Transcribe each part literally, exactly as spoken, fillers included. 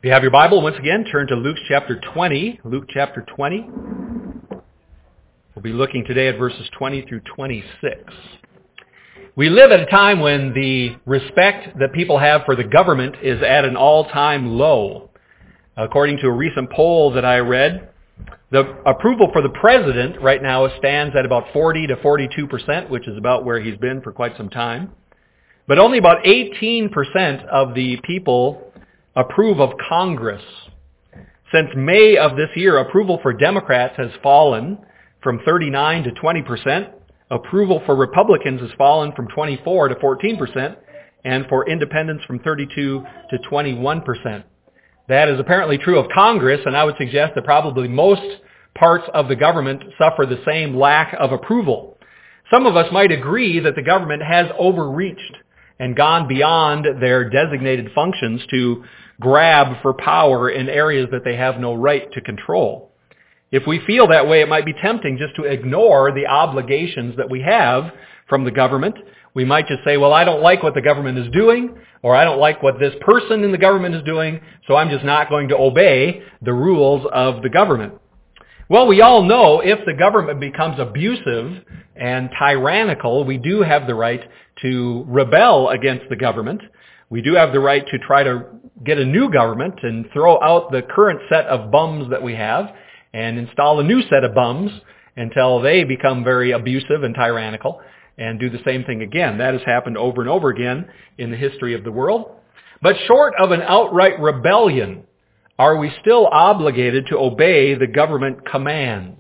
If you have your Bible, once again, turn to Luke chapter twenty. Luke chapter twenty. We'll be looking today at verses twenty through twenty-six. We live at a time when the respect that people have for the government is at an all-time low. According to a recent poll that I read, the approval for the president right now stands at about forty to forty-two percent, which is about where he's been for quite some time. But only about eighteen percent of the people approve of Congress. Since May of this year, approval for Democrats has fallen from thirty-nine to twenty percent. Approval for Republicans has fallen from twenty-four to fourteen percent, and for independents from thirty-two to twenty-one percent. That is apparently true of Congress, and I would suggest that probably most parts of the government suffer the same lack of approval. Some of us might agree that the government has overreached and gone beyond their designated functions to grab for power in areas that they have no right to control. If we feel that way, it might be tempting just to ignore the obligations that we have from the government. We might just say, well, I don't like what the government is doing, or I don't like what this person in the government is doing, so I'm just not going to obey the rules of the government. Well, we all know if the government becomes abusive and tyrannical, we do have the right to rebel against the government. We do have the right to try to get a new government and throw out the current set of bums that we have and install a new set of bums until they become very abusive and tyrannical and do the same thing again. That has happened over and over again in the history of the world. But short of an outright rebellion, are we still obligated to obey the government commands?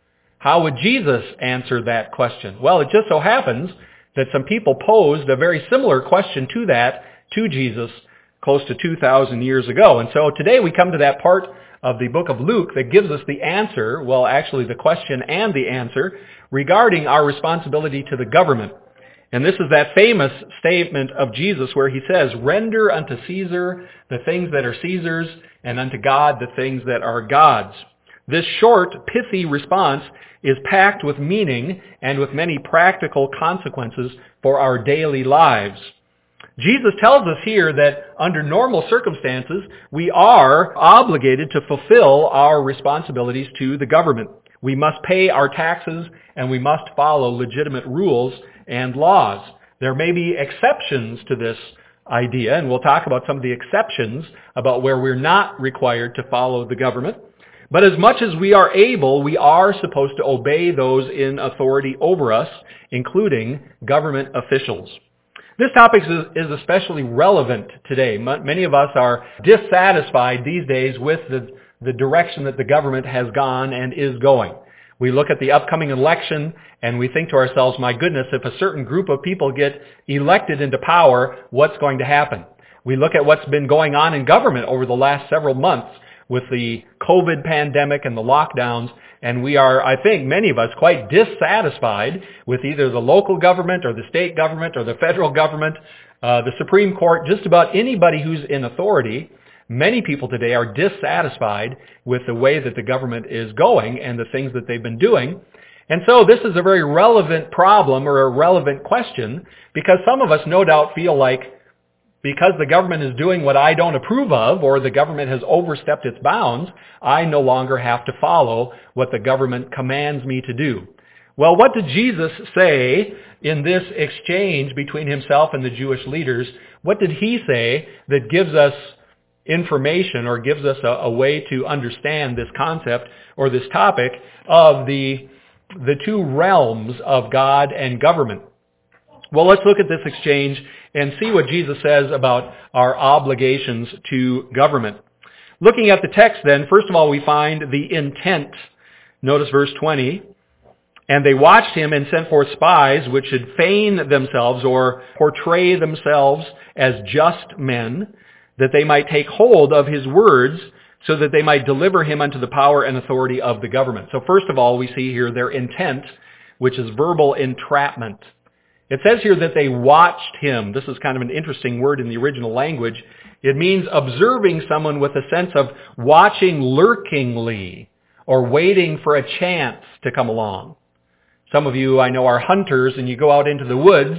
How would Jesus answer that question? Well, it just so happens that some people posed a very similar question to that to Jesus close to two thousand years ago. And so today we come to that part of the book of Luke that gives us the answer, well, actually the question and the answer, regarding our responsibility to the government. And this is that famous statement of Jesus where he says, "Render unto Caesar the things that are Caesar's, and unto God the things that are God's." This short, pithy response is packed with meaning and with many practical consequences for our daily lives. Jesus tells us here that under normal circumstances, we are obligated to fulfill our responsibilities to the government. We must pay our taxes and we must follow legitimate rules and laws. There may be exceptions to this idea, and we'll talk about some of the exceptions about where we're not required to follow the government. But as much as we are able, we are supposed to obey those in authority over us, including government officials. This topic is especially relevant today. Many of us are dissatisfied these days with the, the direction that the government has gone and is going. We look at the upcoming election and we think to ourselves, my goodness, if a certain group of people get elected into power, what's going to happen? We look at what's been going on in government over the last several months with the COVID pandemic and the lockdowns, and we are, I think, many of us quite dissatisfied with either the local government or the state government or the federal government, uh, the Supreme Court, just about anybody who's in authority. Many people today are dissatisfied with the way that the government is going and the things that they've been doing. And so this is a very relevant problem or a relevant question because some of us no doubt feel like because the government is doing what I don't approve of or the government has overstepped its bounds, I no longer have to follow what the government commands me to do. Well, what did Jesus say in this exchange between himself and the Jewish leaders? What did he say that gives us information or gives us a, a way to understand this concept or this topic of the, the two realms of God and government? Well, let's look at this exchange and see what Jesus says about our obligations to government. Looking at the text then, first of all, we find the intent. Notice verse twenty. "And they watched him and sent forth spies which should feign themselves or portray themselves as just men, that they might take hold of his words, so that they might deliver him unto the power and authority of the government." So first of all, we see here their intent, which is verbal entrapment. It says here that they watched him. This is kind of an interesting word in the original language. It means observing someone with a sense of watching lurkingly or waiting for a chance to come along. Some of you, I know, are hunters and you go out into the woods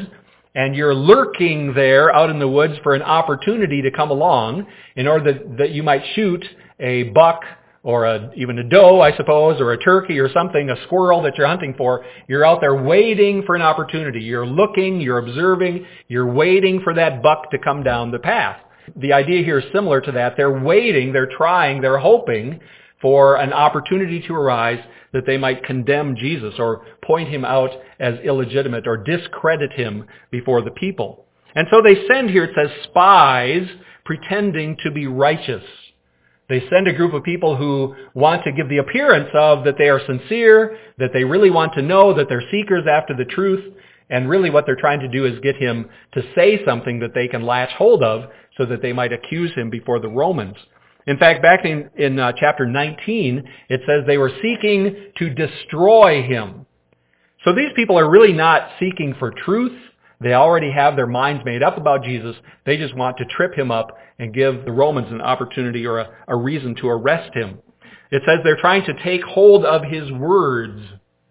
and you're lurking there out in the woods for an opportunity to come along in order that, that you might shoot a buck or a, even a doe, I suppose, or a turkey or something, a squirrel that you're hunting for. You're out there waiting for an opportunity. You're looking, you're observing, you're waiting for that buck to come down the path. The idea here is similar to that. They're waiting, they're trying, they're hoping for an opportunity to arise that they might condemn Jesus or point him out as illegitimate or discredit him before the people. And so they send here, it says, spies pretending to be righteous. They send a group of people who want to give the appearance of that they are sincere, that they really want to know, that they're seekers after the truth, and really what they're trying to do is get him to say something that they can latch hold of so that they might accuse him before the Romans. In fact, back in, in uh, chapter nineteen, it says they were seeking to destroy him. So these people are really not seeking for truth. They already have their minds made up about Jesus. They just want to trip him up and give the Romans an opportunity or a, a reason to arrest him. It says they're trying to take hold of his words.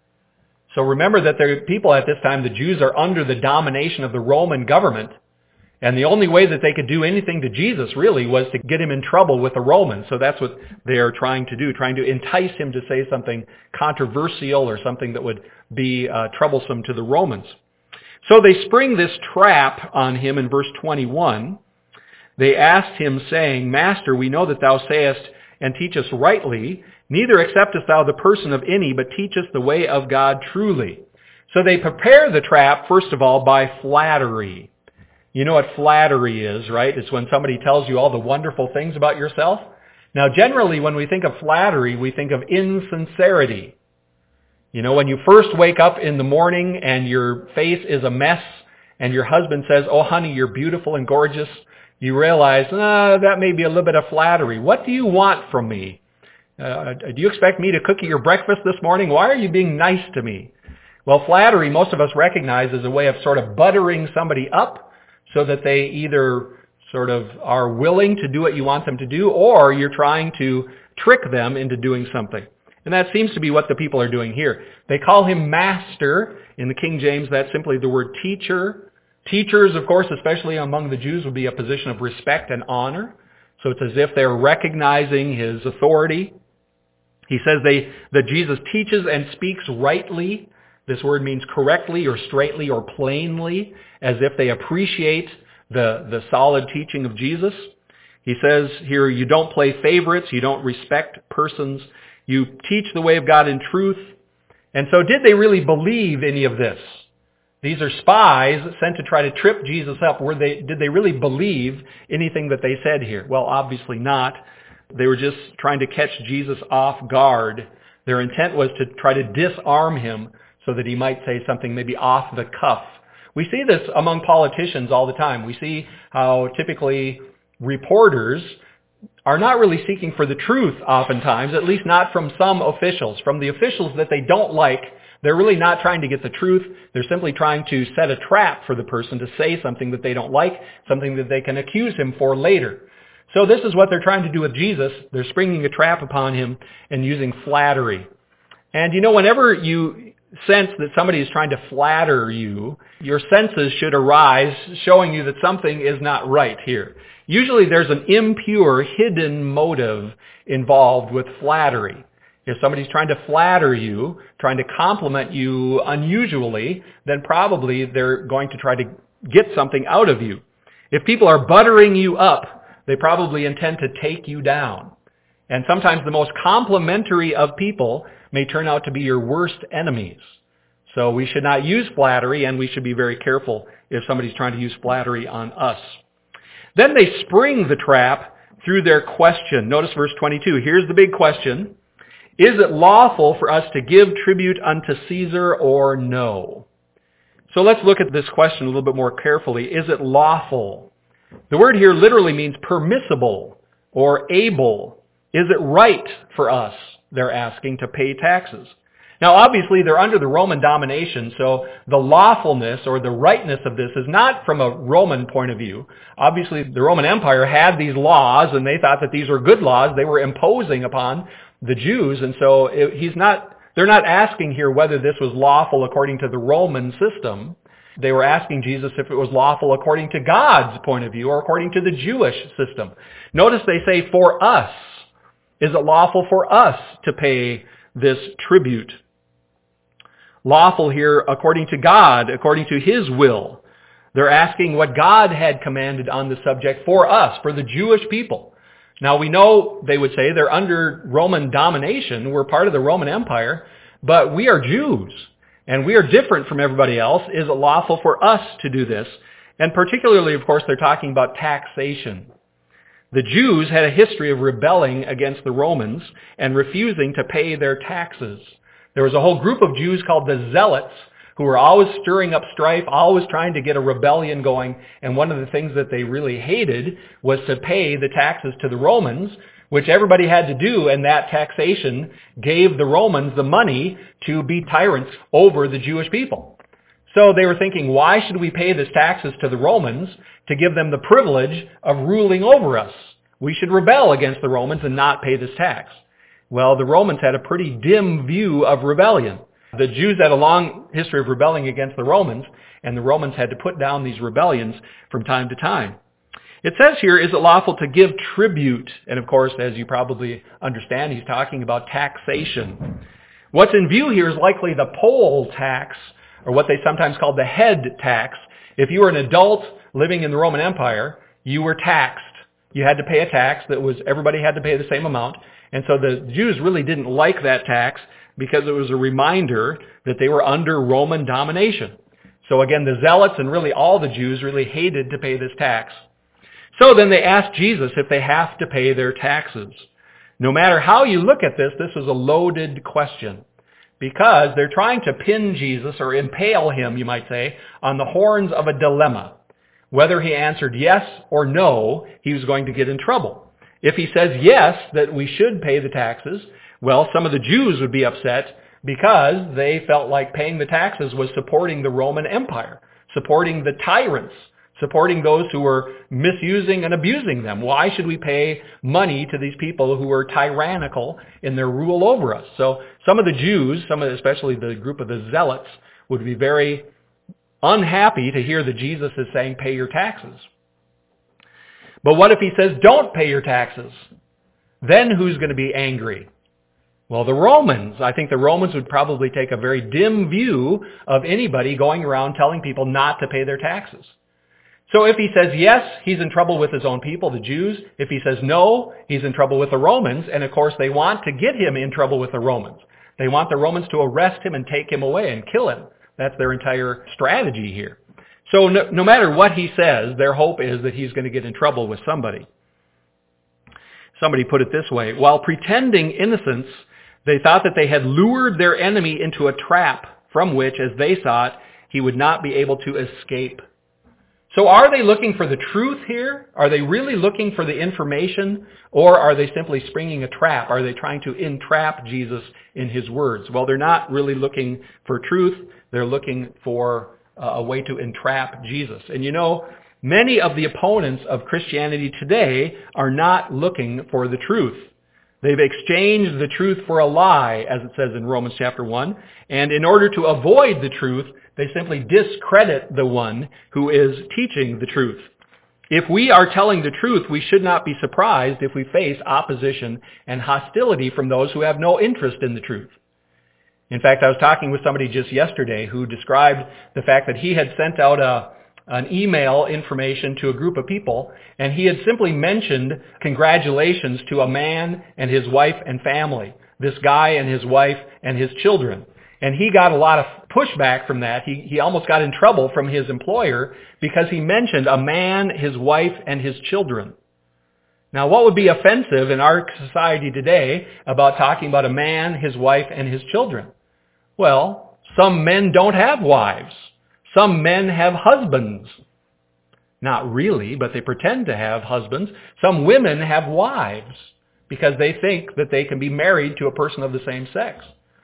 So remember that the people at this time, the Jews, are under the domination of the Roman government. And the only way that they could do anything to Jesus, really, was to get him in trouble with the Romans. So that's what they are trying to do, trying to entice him to say something controversial or something that would be uh, troublesome to the Romans. So they spring this trap on him in verse twenty-one. They asked him, saying, Master, we know that thou sayest and teachest rightly, neither acceptest thou the person of any, but teachest the way of God truly. So they prepare the trap, first of all, by flattery. You know what flattery is, right? It's when somebody tells you all the wonderful things about yourself. Now, generally, when we think of flattery, we think of insincerity. You know, when you first wake up in the morning and your face is a mess and your husband says, oh, honey, you're beautiful and gorgeous, you realize, ah, that may be a little bit of flattery. What do you want from me? Uh, do you expect me to cook you your breakfast this morning? Why are you being nice to me? Well, flattery, most of us recognize as a way of sort of buttering somebody up so that they either sort of are willing to do what you want them to do, or you're trying to trick them into doing something. And that seems to be what the people are doing here. They call him master. In the King James, that's simply the word teacher. Teachers, of course, especially among the Jews, would be a position of respect and honor. So it's as if they're recognizing his authority. He says they, that Jesus teaches and speaks rightly. This word means correctly or straightly or plainly, as if they appreciate the, the solid teaching of Jesus. He says here, you don't play favorites, you don't respect persons, you teach the way of God in truth. And so did they really believe any of this? These are spies sent to try to trip Jesus up. Were they, did they really believe anything that they said here? Well, obviously not. They were just trying to catch Jesus off guard. Their intent was to try to disarm him so that he might say something maybe off the cuff. We see this among politicians all the time. We see how typically reporters are not really seeking for the truth oftentimes, at least not from some officials. From the officials that they don't like, they're really not trying to get the truth. They're simply trying to set a trap for the person to say something that they don't like, something that they can accuse him for later. So this is what they're trying to do with Jesus. They're springing a trap upon him and using flattery. And you know, whenever you sense that somebody is trying to flatter you, your senses should arise showing you that something is not right here. Usually there's an impure, hidden motive involved with flattery. If somebody's trying to flatter you, trying to compliment you unusually, then probably they're going to try to get something out of you. If people are buttering you up, they probably intend to take you down. And sometimes the most complimentary of people may turn out to be your worst enemies. So we should not use flattery, and we should be very careful if somebody's trying to use flattery on us. Then they spring the trap through their question. Notice verse twenty-two. Here's the big question. Is it lawful for us to give tribute unto Caesar or no? So let's look at this question a little bit more carefully. Is it lawful? The word here literally means permissible or able. Is it right for us, they're asking, to pay taxes? Now, obviously, they're under the Roman domination, so the lawfulness or the rightness of this is not from a Roman point of view. Obviously, the Roman Empire had these laws, and they thought that these were good laws. They were imposing upon the Jews, and so it, he's not. They're not asking here whether this was lawful according to the Roman system. They were asking Jesus if it was lawful according to God's point of view or according to the Jewish system. Notice they say, for us. Is it lawful for us to pay this tribute? Lawful here according to God, according to His will. They're asking what God had commanded on the subject for us, for the Jewish people. Now we know, they would say, they're under Roman domination. We're part of the Roman Empire, but we are Jews, and we are different from everybody else. Is it lawful for us to do this? And particularly, of course, they're talking about taxation. The Jews had a history of rebelling against the Romans and refusing to pay their taxes. There was a whole group of Jews called the Zealots who were always stirring up strife, always trying to get a rebellion going. And one of the things that they really hated was to pay the taxes to the Romans, which everybody had to do, and that taxation gave the Romans the money to be tyrants over the Jewish people. So they were thinking, why should we pay this taxes to the Romans to give them the privilege of ruling over us? We should rebel against the Romans and not pay this tax. Well, the Romans had a pretty dim view of rebellion. The Jews had a long history of rebelling against the Romans, and the Romans had to put down these rebellions from time to time. It says here, is it lawful to give tribute? And of course, as you probably understand, he's talking about taxation. What's in view here is likely the poll tax, or what they sometimes call the head tax. If you were an adult living in the Roman Empire, you were taxed. You had to pay a tax that was, everybody had to pay the same amount. And so the Jews really didn't like that tax because it was a reminder that they were under Roman domination. So again, the Zealots and really all the Jews really hated to pay this tax. So then they asked Jesus if they have to pay their taxes. No matter how you look at this, this is a loaded question, because they're trying to pin Jesus, or impale him, you might say, on the horns of a dilemma. Whether he answered yes or no, he was going to get in trouble. If he says yes, that we should pay the taxes, well, some of the Jews would be upset because they felt like paying the taxes was supporting the Roman Empire, supporting the tyrants, supporting those who were misusing and abusing them. Why should we pay money to these people who are tyrannical in their rule over us? So some of the Jews, some of the, especially the group of the Zealots, would be very unhappy to hear that Jesus is saying pay your taxes. But what if he says don't pay your taxes? Then who's going to be angry? Well, the Romans. I think the Romans would probably take a very dim view of anybody going around telling people not to pay their taxes. So if he says yes, he's in trouble with his own people, the Jews. If he says no, he's in trouble with the Romans. And of course, they want to get him in trouble with the Romans. They want the Romans to arrest him and take him away and kill him. That's their entire strategy here. So no, no matter what he says, their hope is that he's going to get in trouble with somebody. Somebody put it this way: while pretending innocence, they thought that they had lured their enemy into a trap from which, as they saw it, he would not be able to escape. So are they looking for the truth here? Are they really looking for the information? Or are they simply springing a trap? Are they trying to entrap Jesus in his words? Well, they're not really looking for truth. They're looking for a way to entrap Jesus. And you know, many of the opponents of Christianity today are not looking for the truth. They've exchanged the truth for a lie, as it says in Romans chapter one. And in order to avoid the truth, they simply discredit the one who is teaching the truth. If we are telling the truth, we should not be surprised if we face opposition and hostility from those who have no interest in the truth. In fact, I was talking with somebody just yesterday who described the fact that he had sent out a an email information to a group of people, and he had simply mentioned congratulations to a man and his wife and family, this guy and his wife and his children. And he got a lot of pushback from that. He, he almost got in trouble from his employer because he mentioned a man, his wife, and his children. Now, what would be offensive in our society today about talking about a man, his wife, and his children? Well, some men don't have wives. Some men have husbands. Not really, but they pretend to have husbands. Some women have wives because they think that they can be married to a person of the same sex.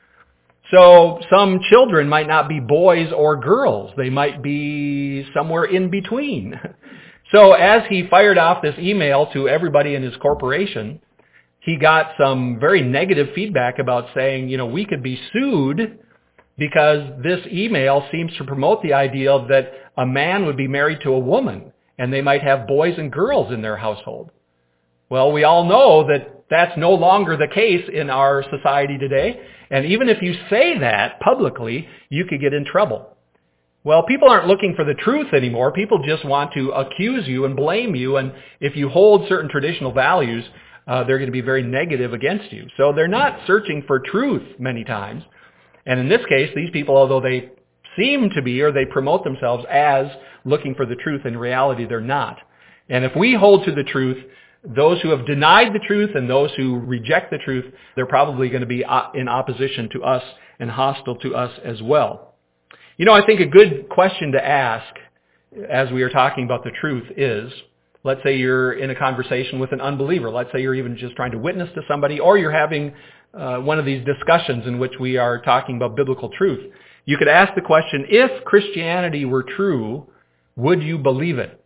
So some children might not be boys or girls. They might be somewhere in between. So as he fired off this email to everybody in his corporation, he got some very negative feedback about saying, you know, we could be sued because this email seems to promote the idea that a man would be married to a woman and they might have boys and girls in their household. Well, we all know that that's no longer the case in our society today. And even if you say that publicly, you could get in trouble. Well, people aren't looking for the truth anymore. People just want to accuse you and blame you. And if you hold certain traditional values, uh, they're going to be very negative against you. So they're not searching for truth many times. And in this case, these people, although they seem to be, or they promote themselves as looking for the truth, in reality they're not. And if we hold to the truth, those who have denied the truth and those who reject the truth, they're probably going to be in opposition to us and hostile to us as well. You know, I think a good question to ask as we are talking about the truth is, let's say you're in a conversation with an unbeliever. Let's say you're even just trying to witness to somebody, or you're having uh, one of these discussions in which we are talking about biblical truth. You could ask the question, if Christianity were true, would you believe it?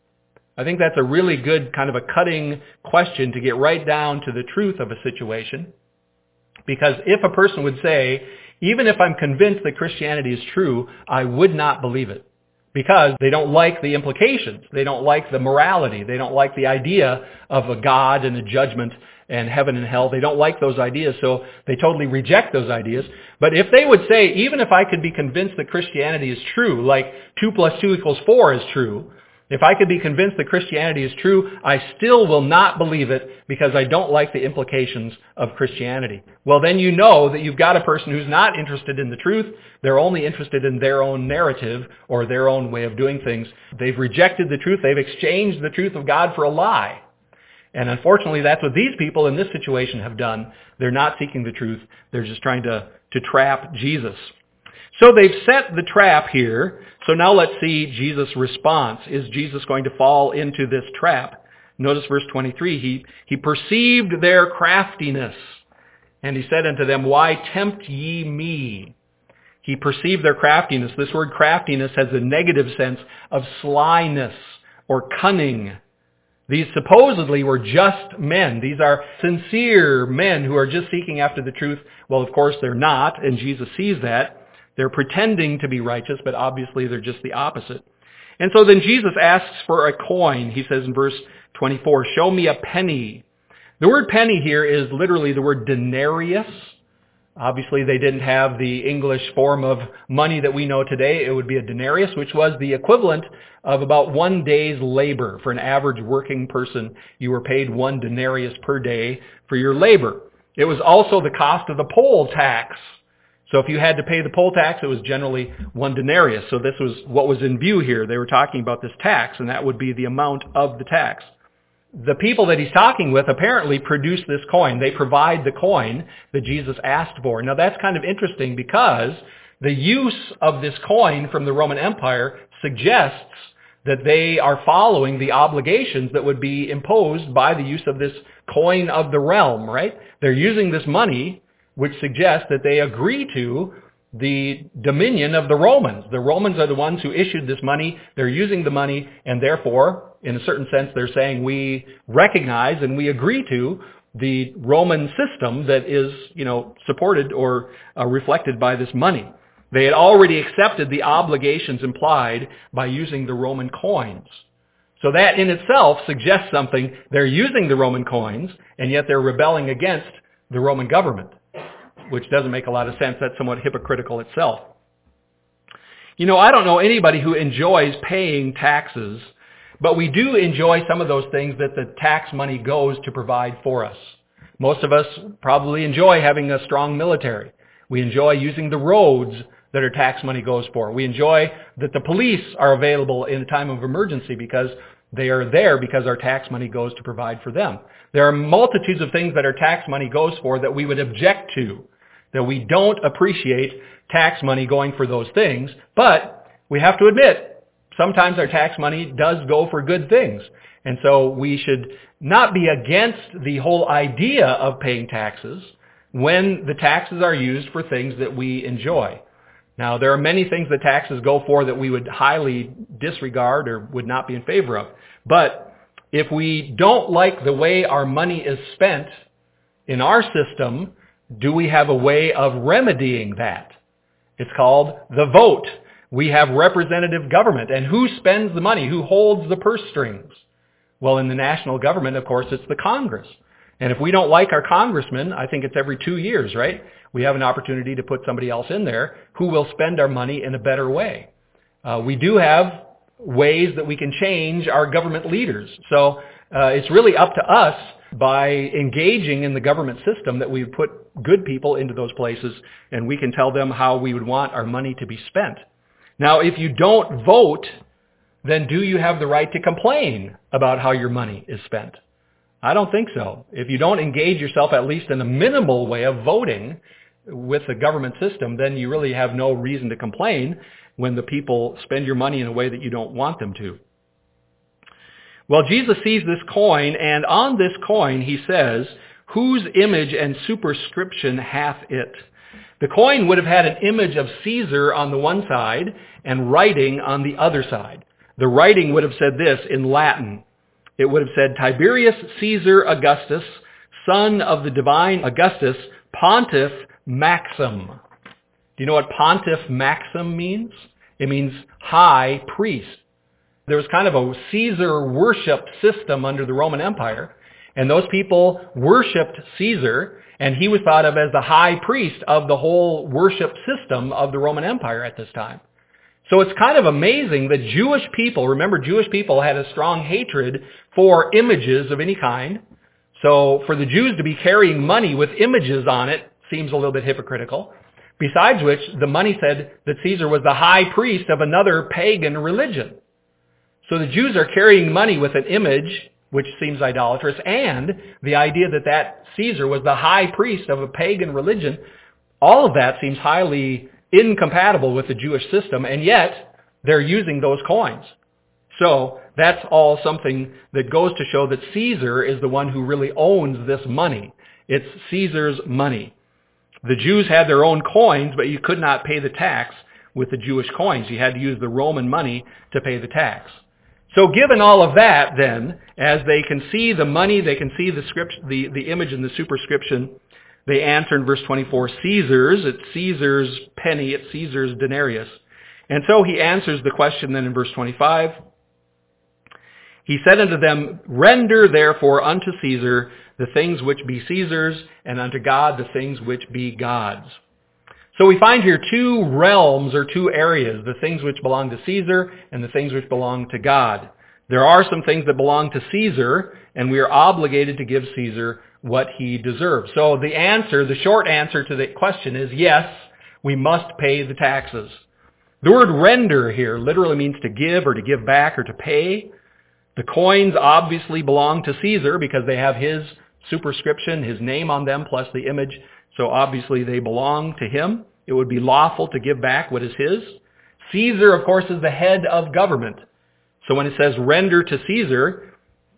I think that's a really good kind of a cutting question to get right down to the truth of a situation. Because if a person would say, even if I'm convinced that Christianity is true, I would not believe it. Because they don't like the implications. They don't like the morality. They don't like the idea of a God and a judgment and heaven and hell. They don't like those ideas, so they totally reject those ideas. But if they would say, even if I could be convinced that Christianity is true, like two plus two equals four is true, if I could be convinced that Christianity is true, I still will not believe it because I don't like the implications of Christianity. Well, then you know that you've got a person who's not interested in the truth. They're only interested in their own narrative or their own way of doing things. They've rejected the truth. They've exchanged the truth of God for a lie. And unfortunately, that's what these people in this situation have done. They're not seeking the truth. They're just trying to, to trap Jesus. So they've set the trap here. So now let's see Jesus' response. Is Jesus going to fall into this trap? Notice verse twenty-three. He, he perceived their craftiness, and he said unto them, why tempt ye me? He perceived their craftiness. This word craftiness has a negative sense of slyness or cunning. These supposedly were just men. These are sincere men who are just seeking after the truth. Well, of course, they're not, and Jesus sees that. They're pretending to be righteous, but obviously they're just the opposite. And so then Jesus asks for a coin. He says in verse twenty-four, show me a penny. The word penny here is literally the word denarius. Obviously they didn't have the English form of money that we know today. It would be a denarius, which was the equivalent of about one day's labor. For an average working person, you were paid one denarius per day for your labor. It was also the cost of the poll tax. So if you had to pay the poll tax, it was generally one denarius. So this was what was in view here. They were talking about this tax, and that would be the amount of the tax. The people that he's talking with apparently produce this coin. They provide the coin that Jesus asked for. Now that's kind of interesting because the use of this coin from the Roman Empire suggests that they are following the obligations that would be imposed by the use of this coin of the realm, right? They're using this money, which suggests that they agree to the dominion of the Romans. The Romans are the ones who issued this money. They're using the money, and therefore, in a certain sense, they're saying we recognize and we agree to the Roman system that is, you know, supported or uh, reflected by this money. They had already accepted the obligations implied by using the Roman coins. So that in itself suggests something. They're using the Roman coins, and yet they're rebelling against the Roman government, which doesn't make a lot of sense. That's somewhat hypocritical itself. You know, I don't know anybody who enjoys paying taxes, but we do enjoy some of those things that the tax money goes to provide for us. Most of us probably enjoy having a strong military. We enjoy using the roads that our tax money goes for. We enjoy that the police are available in a time of emergency because they are there because our tax money goes to provide for them. There are multitudes of things that our tax money goes for that we would object to, that we don't appreciate tax money going for those things, but we have to admit, sometimes our tax money does go for good things. And so we should not be against the whole idea of paying taxes when the taxes are used for things that we enjoy. Now, there are many things that taxes go for that we would highly disregard or would not be in favor of. But if we don't like the way our money is spent in our system, do we have a way of remedying that? It's called the vote. We have representative government. And who spends the money? Who holds the purse strings? Well, in the national government, of course, it's the Congress. And if we don't like our congressman, I think it's every two years, right? We have an opportunity to put somebody else in there who will spend our money in a better way. Uh, we do have ways that we can change our government leaders. So uh, it's really up to us by engaging in the government system that we put good people into those places, and we can tell them how we would want our money to be spent. Now, if you don't vote, then do you have the right to complain about how your money is spent? I don't think so. If you don't engage yourself at least in a minimal way of voting with the government system, then you really have no reason to complain when the people spend your money in a way that you don't want them to. Well, Jesus sees this coin, and on this coin he says, "Whose image and superscription hath it?" The coin would have had an image of Caesar on the one side and writing on the other side. The writing would have said this in Latin. It would have said, "Tiberius Caesar Augustus, son of the divine Augustus, Pontiff Maxim." Do you know what Pontiff Maxim means? It means high priest. There was kind of a Caesar worship system under the Roman Empire, and those people worshipped Caesar, and he was thought of as the high priest of the whole worship system of the Roman Empire at this time. So it's kind of amazing that Jewish people, remember Jewish people had a strong hatred for images of any kind. So for the Jews to be carrying money with images on it seems a little bit hypocritical. Besides which, the money said that Caesar was the high priest of another pagan religion. So the Jews are carrying money with an image, which seems idolatrous, and the idea that that Caesar was the high priest of a pagan religion. All of that seems highly incompatible with the Jewish system, and yet they're using those coins. So that's all something that goes to show that Caesar is the one who really owns this money. It's Caesar's money. The Jews had their own coins, but you could not pay the tax with the Jewish coins. You had to use the Roman money to pay the tax. So given all of that, then, as they can see the money, they can see the script, the, the image and the superscription, they answer in verse twenty-four, Caesar's, it's Caesar's penny, it's Caesar's denarius. And so he answers the question then in verse twenty-five. He said unto them, "Render therefore unto Caesar the things which be Caesar's, and unto God the things which be God's." So we find here two realms or two areas, the things which belong to Caesar and the things which belong to God. There are some things that belong to Caesar, and we are obligated to give Caesar what he deserves. So the answer, the short answer to the question is yes, we must pay the taxes. The word render here literally means to give or to give back or to pay. The coins obviously belong to Caesar because they have his superscription, his name on them, plus the image. So obviously they belong to him. It would be lawful to give back what is his. Caesar, of course, is the head of government. So when it says render to Caesar,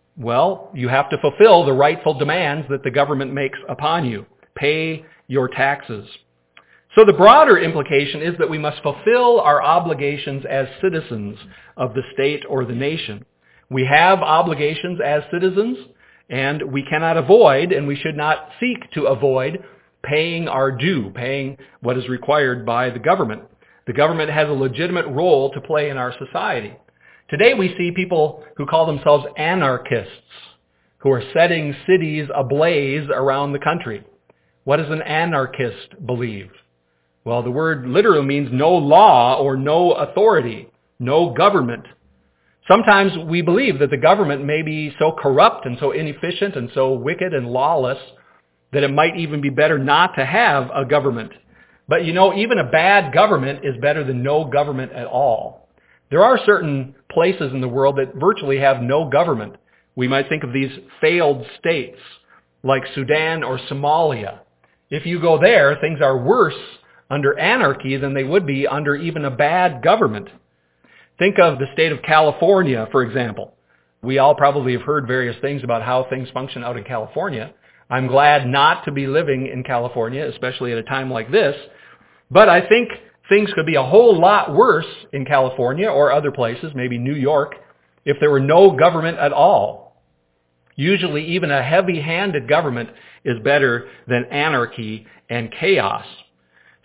well, you have to fulfill the rightful demands that the government makes upon you. Pay your taxes. So the broader implication is that we must fulfill our obligations as citizens of the state or the nation. We have obligations as citizens, and we cannot avoid, and we should not seek to avoid, paying our due, paying what is required by the government. The government has a legitimate role to play in our society. Today we see people who call themselves anarchists, who are setting cities ablaze around the country. What does an anarchist believe? Well, the word literally means no law or no authority, no government. Sometimes we believe that the government may be so corrupt and so inefficient and so wicked and lawless that it might even be better not to have a government. But you know, even a bad government is better than no government at all. There are certain places in the world that virtually have no government. We might think of these failed states like Sudan or Somalia. If you go there, things are worse under anarchy than they would be under even a bad government. Think of the state of California, for example. We all probably have heard various things about how things function out in California. I'm glad not to be living in California, especially at a time like this. But I think things could be a whole lot worse in California or other places, maybe New York, if there were no government at all. Usually even a heavy-handed government is better than anarchy and chaos.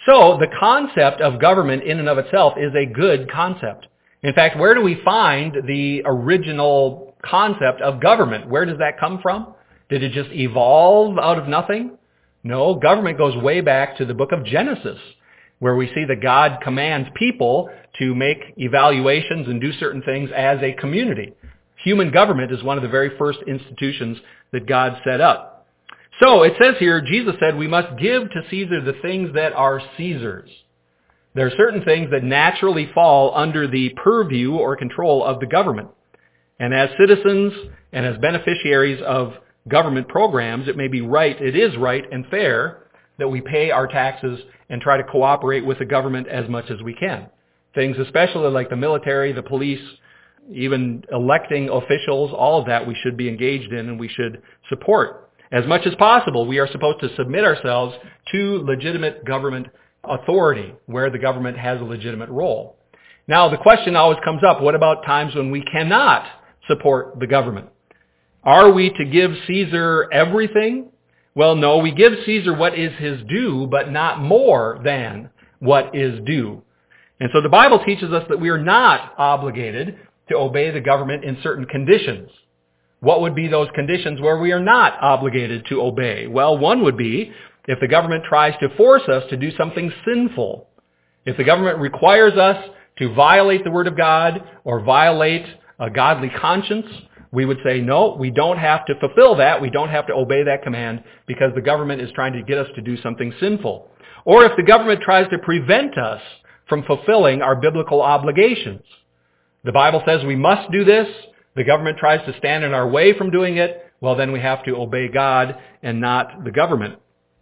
So the concept of government in and of itself is a good concept. In fact, where do we find the original concept of government? Where does that come from? Did it just evolve out of nothing? No, government goes way back to the book of Genesis, where we see that God commands people to make evaluations and do certain things as a community. Human government is one of the very first institutions that God set up. So it says here, Jesus said, we must give to Caesar the things that are Caesar's. There are certain things that naturally fall under the purview or control of the government. And as citizens and as beneficiaries of government programs, it may be right, it is right and fair that we pay our taxes and try to cooperate with the government as much as we can. Things especially like the military, the police, even electing officials, all of that we should be engaged in and we should support. As much as possible, we are supposed to submit ourselves to legitimate government authority where the government has a legitimate role. Now, the question always comes up, what about times when we cannot support the government? Are we to give Caesar everything? Well, no, we give Caesar what is his due, but not more than what is due. And so the Bible teaches us that we are not obligated to obey the government in certain conditions. What would be those conditions where we are not obligated to obey? Well, one would be if the government tries to force us to do something sinful. If the government requires us to violate the Word of God or violate a godly conscience, we would say, no, we don't have to fulfill that. We don't have to obey that command because the government is trying to get us to do something sinful. Or if the government tries to prevent us from fulfilling our biblical obligations. The Bible says we must do this. The government tries to stand in our way from doing it. Well, then we have to obey God and not the government.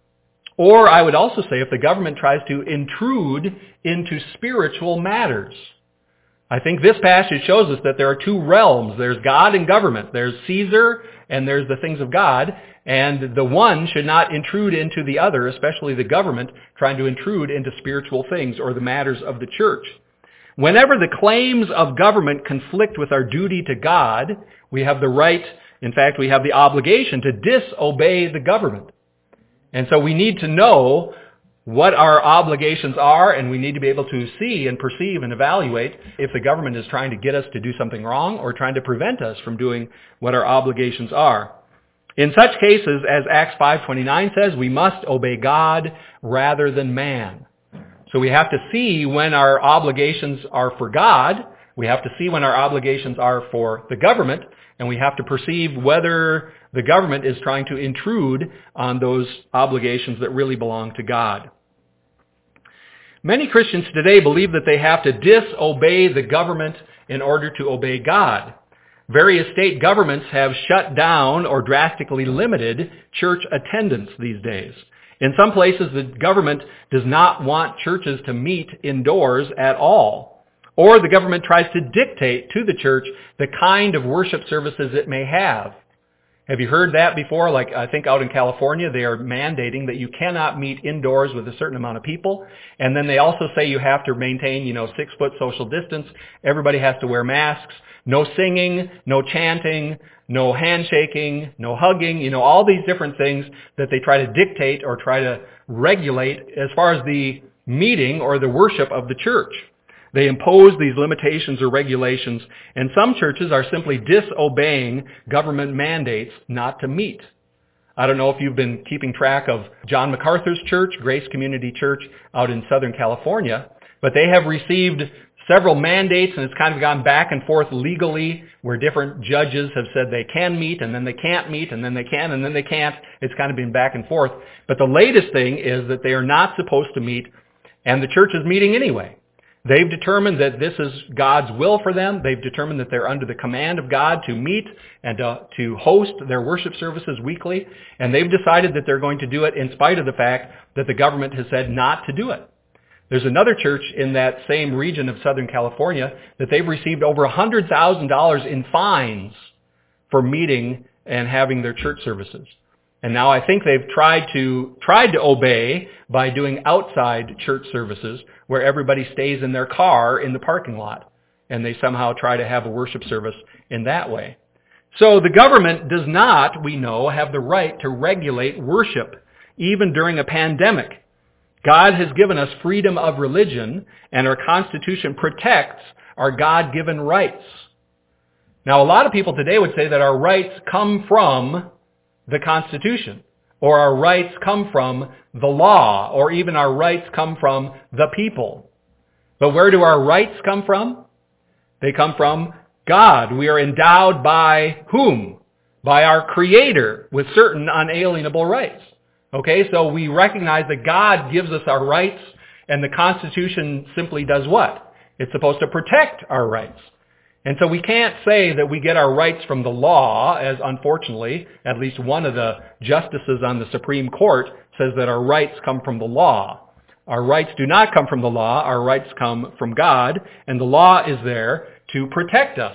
Or I would also say if the government tries to intrude into spiritual matters. I think this passage shows us that there are two realms. There's God and government. There's Caesar and there's the things of God. And the one should not intrude into the other, especially the government trying to intrude into spiritual things or the matters of the church. Whenever the claims of government conflict with our duty to God, we have the right, in fact, we have the obligation to disobey the government. And so we need to know what our obligations are, and we need to be able to see and perceive and evaluate if the government is trying to get us to do something wrong or trying to prevent us from doing what our obligations are. In such cases, as Acts five twenty-nine says, we must obey God rather than man. So we have to see when our obligations are for God, we have to see when our obligations are for the government, and we have to perceive whether the government is trying to intrude on those obligations that really belong to God. Many Christians today believe that they have to disobey the government in order to obey God. Various state governments have shut down or drastically limited church attendance these days. In some places, the government does not want churches to meet indoors at all. Or the government tries to dictate to the church the kind of worship services it may have. Have you heard that before? Like, I think out in California, they are mandating that you cannot meet indoors with a certain amount of people. And then they also say you have to maintain, you know, six-foot social distance. Everybody has to wear masks. No singing, no chanting, no handshaking, no hugging, you know, all these different things that they try to dictate or try to regulate as far as the meeting or the worship of the church. They impose these limitations or regulations, and some churches are simply disobeying government mandates not to meet. I don't know if you've been keeping track of John MacArthur's church, Grace Community Church, out in Southern California, but they have received several mandates, and it's kind of gone back and forth legally, where different judges have said they can meet, and then they can't meet, and then they can, and then they can't. It's kind of been back and forth. But the latest thing is that they are not supposed to meet, and the church is meeting anyway. They've determined that this is God's will for them. They've determined that they're under the command of God to meet and to, to host their worship services weekly. And they've decided that they're going to do it in spite of the fact that the government has said not to do it. There's another church in that same region of Southern California that they've received over one hundred thousand dollars in fines for meeting and having their church services. And now I think they've tried to tried to obey by doing outside church services where everybody stays in their car in the parking lot. And they somehow try to have a worship service in that way. So the government does not, we know, have the right to regulate worship, even during a pandemic. God has given us freedom of religion, and our Constitution protects our God-given rights. Now, a lot of people today would say that our rights come from the Constitution, or our rights come from the law, or even our rights come from the people. But where do our rights come from? They come from God. We are endowed by whom? By our Creator with certain unalienable rights. Okay, so we recognize that God gives us our rights, and the Constitution simply does what? It's supposed to protect our rights. And so we can't say that we get our rights from the law, as unfortunately, at least one of the justices on the Supreme Court says that our rights come from the law. Our rights do not come from the law. Our rights come from God, and the law is there to protect us.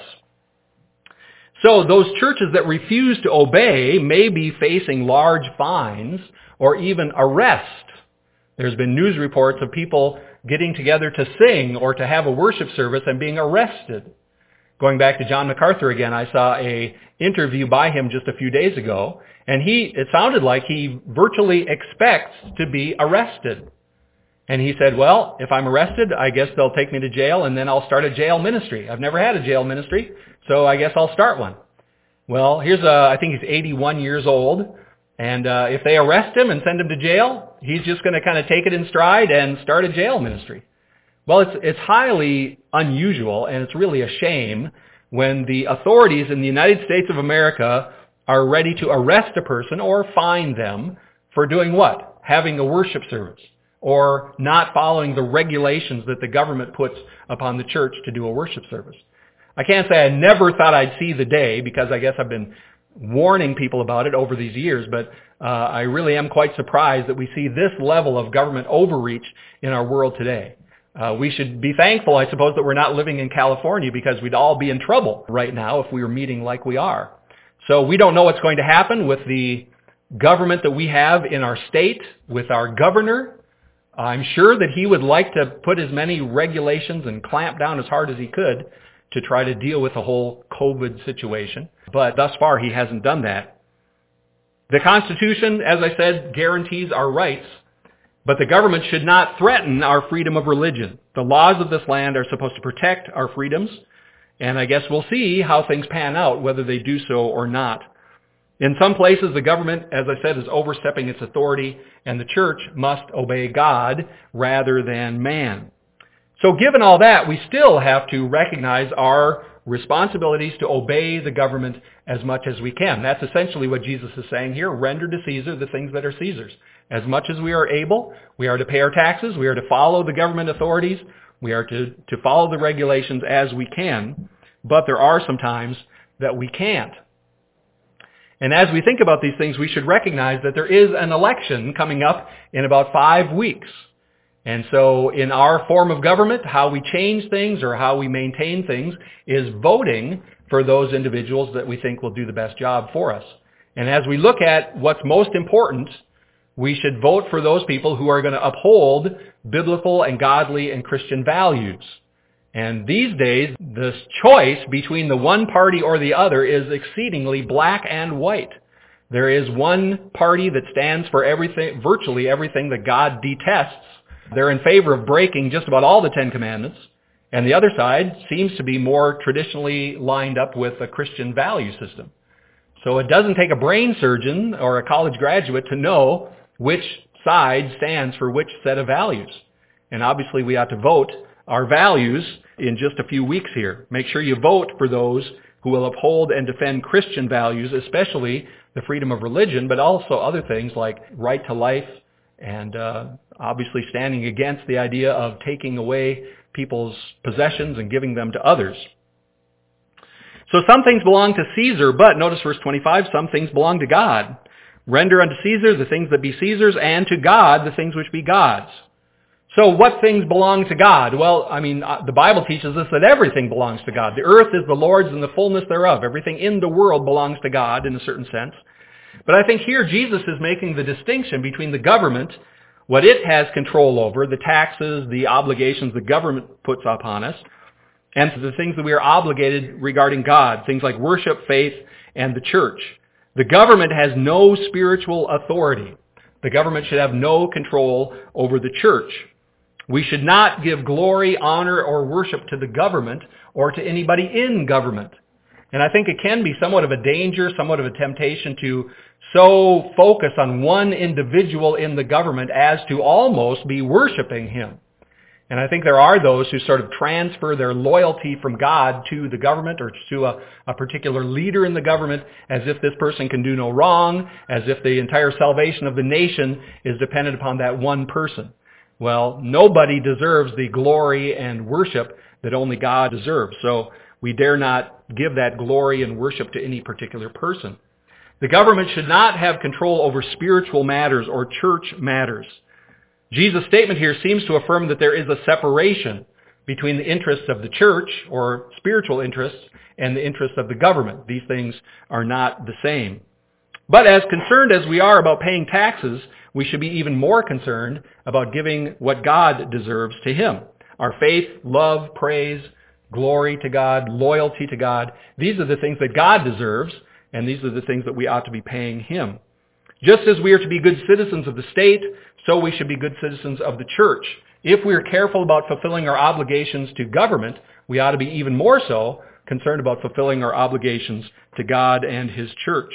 So those churches that refuse to obey may be facing large fines or even arrest. There's been news reports of people getting together to sing or to have a worship service and being arrested. Going back to John MacArthur again, I saw a interview by him just a few days ago, and he it sounded like he virtually expects to be arrested. And he said, well, if I'm arrested, I guess they'll take me to jail, and then I'll start a jail ministry. I've never had a jail ministry, so I guess I'll start one. Well, here's a, I think he's eighty-one years old, and uh, if they arrest him and send him to jail, he's just going to kind of take it in stride and start a jail ministry. Well, it's it's highly unusual, and it's really a shame when the authorities in the United States of America are ready to arrest a person or fine them for doing what? Having a worship service, or not following the regulations that the government puts upon the church to do a worship service. I can't say I never thought I'd see the day, because I guess I've been warning people about it over these years, but uh, I really am quite surprised that we see this level of government overreach in our world today. Uh, we should be thankful, I suppose, that we're not living in California, because we'd all be in trouble right now if we were meeting like we are. So we don't know what's going to happen with the government that we have in our state, with our governor. I'm sure that he would like to put as many regulations and clamp down as hard as he could to try to deal with the whole COVID situation. But thus far, he hasn't done that. The Constitution, as I said, guarantees our rights, but the government should not threaten our freedom of religion. The laws of this land are supposed to protect our freedoms, and I guess we'll see how things pan out, whether they do so or not. In some places, the government, as I said, is overstepping its authority, and the church must obey God rather than man. So given all that, we still have to recognize our responsibilities to obey the government as much as we can. That's essentially what Jesus is saying here. Render to Caesar the things that are Caesar's. As much as we are able, we are to pay our taxes, we are to follow the government authorities, we are to, to follow the regulations as we can, but there are some times that we can't. And as we think about these things, we should recognize that there is an election coming up in about five weeks. And so in our form of government, how we change things or how we maintain things is voting for those individuals that we think will do the best job for us. And as we look at what's most important, we should vote for those people who are going to uphold biblical and godly and Christian values. And these days, this choice between the one party or the other is exceedingly black and white. There is one party that stands for everything, virtually everything that God detests. They're in favor of breaking just about all the Ten Commandments. And the other side seems to be more traditionally lined up with a Christian value system. So it doesn't take a brain surgeon or a college graduate to know which side stands for which set of values. And obviously we ought to vote our values in just a few weeks here. Make sure you vote for those who will uphold and defend Christian values, especially the freedom of religion, but also other things like right to life and uh, obviously standing against the idea of taking away people's possessions and giving them to others. So some things belong to Caesar, but notice verse twenty-five, some things belong to God. Render unto Caesar the things that be Caesar's, and to God the things which be God's. So what things belong to God? Well, I mean, the Bible teaches us that everything belongs to God. The earth is the Lord's and the fullness thereof. Everything in the world belongs to God in a certain sense. But I think here Jesus is making the distinction between the government, what it has control over, the taxes, the obligations the government puts upon us, and the things that we are obligated regarding God, things like worship, faith, and the church. The government has no spiritual authority. The government should have no control over the church. We should not give glory, honor, or worship to the government or to anybody in government. And I think it can be somewhat of a danger, somewhat of a temptation to so focus on one individual in the government as to almost be worshiping him. And I think there are those who sort of transfer their loyalty from God to the government or to a, a particular leader in the government as if this person can do no wrong, as if the entire salvation of the nation is dependent upon that one person. Well, nobody deserves the glory and worship that only God deserves. So we dare not give that glory and worship to any particular person. The government should not have control over spiritual matters or church matters. Jesus' statement here seems to affirm that there is a separation between the interests of the church or spiritual interests and the interests of the government. These things are not the same. But as concerned as we are about paying taxes, we should be even more concerned about giving what God deserves to him. Our faith, love, praise, glory to God, loyalty to God. These are the things that God deserves, and these are the things that we ought to be paying him. Just as we are to be good citizens of the state, so we should be good citizens of the church. If we are careful about fulfilling our obligations to government, we ought to be even more so concerned about fulfilling our obligations to God and his church.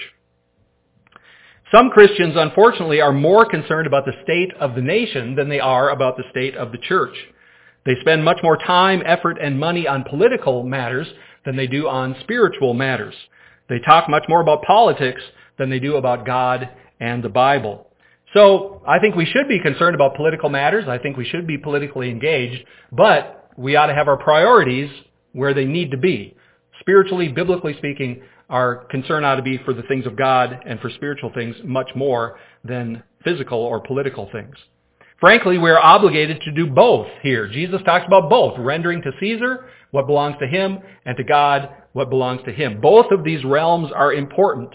Some Christians, unfortunately, are more concerned about the state of the nation than they are about the state of the church. They spend much more time, effort, and money on political matters than they do on spiritual matters. They talk much more about politics than they do about God and the Bible. So I think we should be concerned about political matters. I think we should be politically engaged, but we ought to have our priorities where they need to be. Spiritually, biblically speaking, our concern ought to be for the things of God and for spiritual things much more than physical or political things. Frankly, we are obligated to do both here. Jesus talks about both, rendering to Caesar what belongs to him and to God what belongs to him. Both of these realms are important.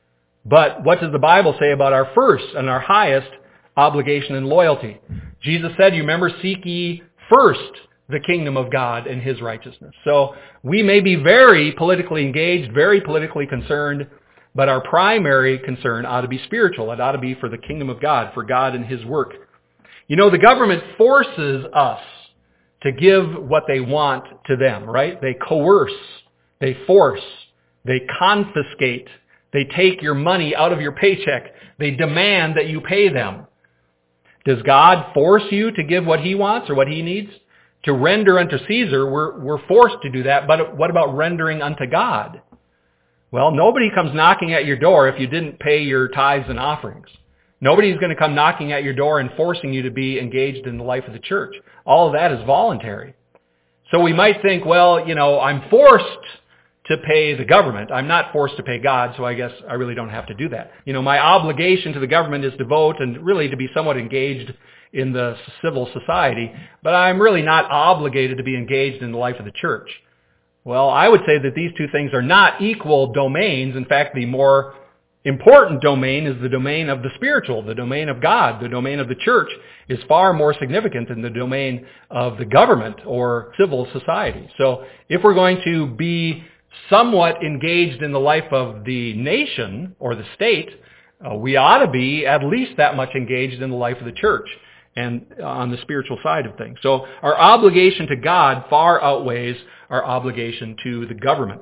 But what does the Bible say about our first and our highest obligation and loyalty? Jesus said, you remember, seek ye first the kingdom of God and his righteousness. So we may be very politically engaged, very politically concerned, but our primary concern ought to be spiritual. It ought to be for the kingdom of God, for God and his work. You know, the government forces us to give what they want to them, right? They coerce, they force, they confiscate. They take your money out of your paycheck. They demand that you pay them. Does God force you to give what he wants or what he needs? To render unto Caesar, we're, we're forced to do that, but what about rendering unto God? Well, nobody comes knocking at your door if you didn't pay your tithes and offerings. Nobody's going to come knocking at your door and forcing you to be engaged in the life of the church. All of that is voluntary. So we might think, well, you know, I'm forced to pay the government. I'm not forced to pay God, so I guess I really don't have to do that. You know, my obligation to the government is to vote and really to be somewhat engaged in the civil society, but I'm really not obligated to be engaged in the life of the church. Well, I would say that these two things are not equal domains. In fact, the more important domain is the domain of the spiritual, the domain of God. The domain of the church is far more significant than the domain of the government or civil society. So if we're going to be somewhat engaged in the life of the nation or the state, uh, we ought to be at least that much engaged in the life of the church and on the spiritual side of things. So our obligation to God far outweighs our obligation to the government.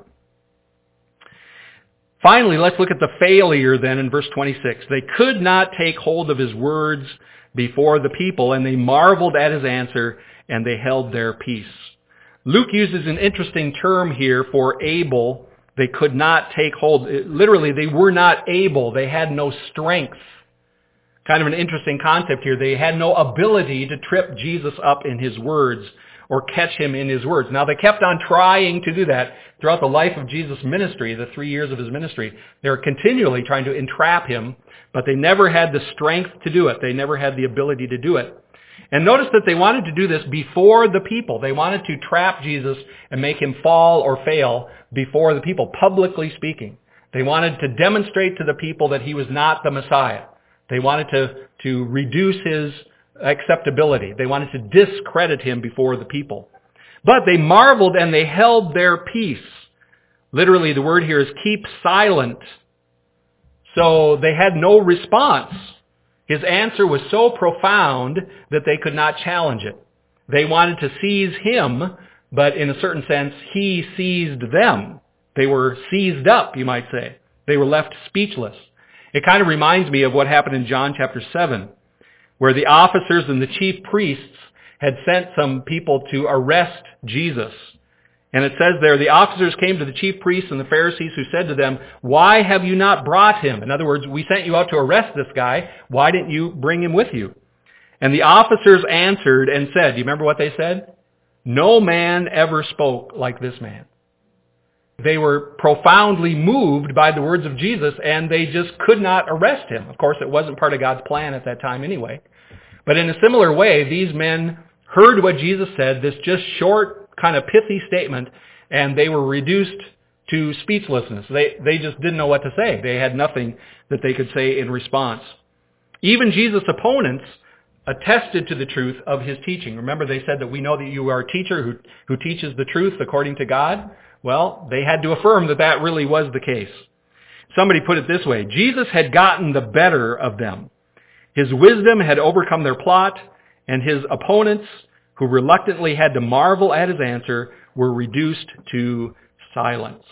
Finally, let's look at the failure then in verse twenty-six. They could not take hold of his words before the people, and they marveled at his answer, and they held their peace. Luke uses an interesting term here for able. They could not take hold. Literally, they were not able. They had no strength. Kind of an interesting concept here. They had no ability to trip Jesus up in his words or catch him in his words. Now, they kept on trying to do that throughout the life of Jesus' ministry, the three years of his ministry. They were continually trying to entrap him, but they never had the strength to do it. They never had the ability to do it. And notice that they wanted to do this before the people. They wanted to trap Jesus and make him fall or fail before the people, publicly speaking. They wanted to demonstrate to the people that he was not the Messiah. They wanted to, to reduce his acceptability. They wanted to discredit him before the people. But they marveled and they held their peace. Literally, the word here is keep silent. So they had no response. His answer was so profound that they could not challenge it. They wanted to seize him, but in a certain sense, he seized them. They were seized up, you might say. They were left speechless. It kind of reminds me of what happened in John chapter seven, where the officers and the chief priests had sent some people to arrest Jesus. And it says there, the officers came to the chief priests and the Pharisees who said to them, "Why have you not brought him?" In other words, we sent you out to arrest this guy. Why didn't you bring him with you? And the officers answered and said, do you remember what they said? "No man ever spoke like this man." They were profoundly moved by the words of Jesus, and they just could not arrest him. Of course, it wasn't part of God's plan at that time anyway. But in a similar way, these men heard what Jesus said, this just short, kind of pithy statement, and they were reduced to speechlessness. They, they just didn't know what to say. They had nothing that they could say in response. Even Jesus' opponents attested to the truth of his teaching. Remember, they said that we know that you are a teacher who, who teaches the truth according to God. Well, they had to affirm that that really was the case. Somebody put it this way: Jesus had gotten the better of them. His wisdom had overcome their plot, and his opponents, who reluctantly had to marvel at his answer, were reduced to silence.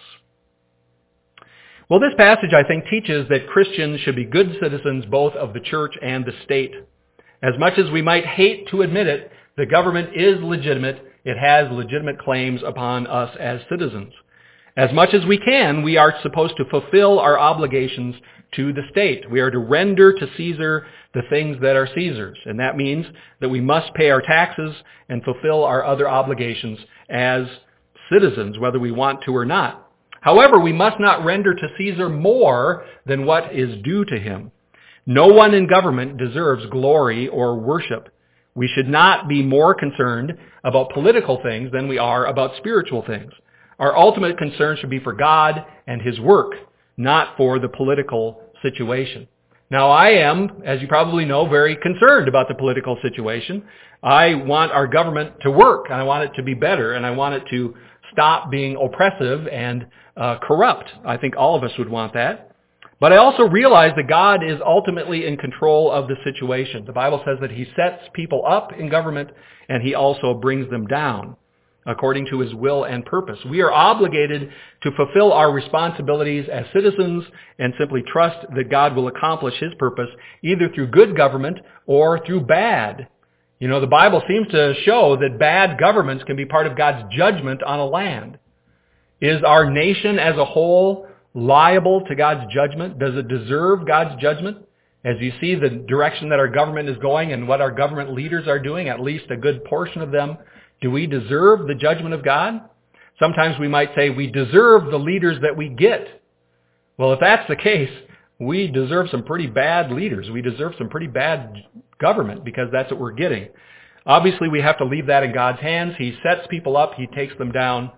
Well, this passage, I think, teaches that Christians should be good citizens both of the church and the state. As much as we might hate to admit it, the government is legitimate. It has legitimate claims upon us as citizens. As much as we can, we are supposed to fulfill our obligations to the state. We are to render to Caesar the things that are Caesar's. And that means that we must pay our taxes and fulfill our other obligations as citizens, whether we want to or not. However, we must not render to Caesar more than what is due to him. No one in government deserves glory or worship. We should not be more concerned about political things than we are about spiritual things. Our ultimate concern should be for God and his work, not for the political situation. Now, I am, as you probably know, very concerned about the political situation. I want our government to work, and I want it to be better, and I want it to stop being oppressive and uh, corrupt. I think all of us would want that. But I also realize that God is ultimately in control of the situation. The Bible says that he sets people up in government, and he also brings them down according to his will and purpose. We are obligated to fulfill our responsibilities as citizens and simply trust that God will accomplish his purpose either through good government or through bad. You know, the Bible seems to show that bad governments can be part of God's judgment on a land. Is our nation as a whole liable to God's judgment? Does it deserve God's judgment? As you see the direction that our government is going and what our government leaders are doing, at least a good portion of them, do we deserve the judgment of God? Sometimes we might say we deserve the leaders that we get. Well, if that's the case, we deserve some pretty bad leaders. We deserve some pretty bad government because that's what we're getting. Obviously, we have to leave that in God's hands. He sets people up. He takes them down.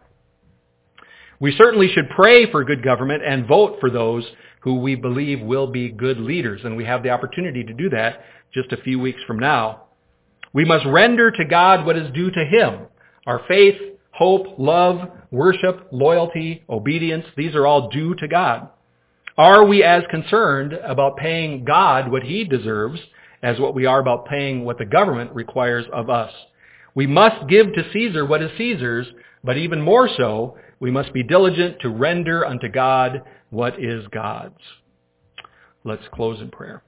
We certainly should pray for good government and vote for those who we believe will be good leaders. And we have the opportunity to do that just a few weeks from now. We must render to God what is due to him. Our faith, hope, love, worship, loyalty, obedience, these are all due to God. Are we as concerned about paying God what he deserves as what we are about paying what the government requires of us? We must give to Caesar what is Caesar's, but even more so, we must be diligent to render unto God what is God's. Let's close in prayer.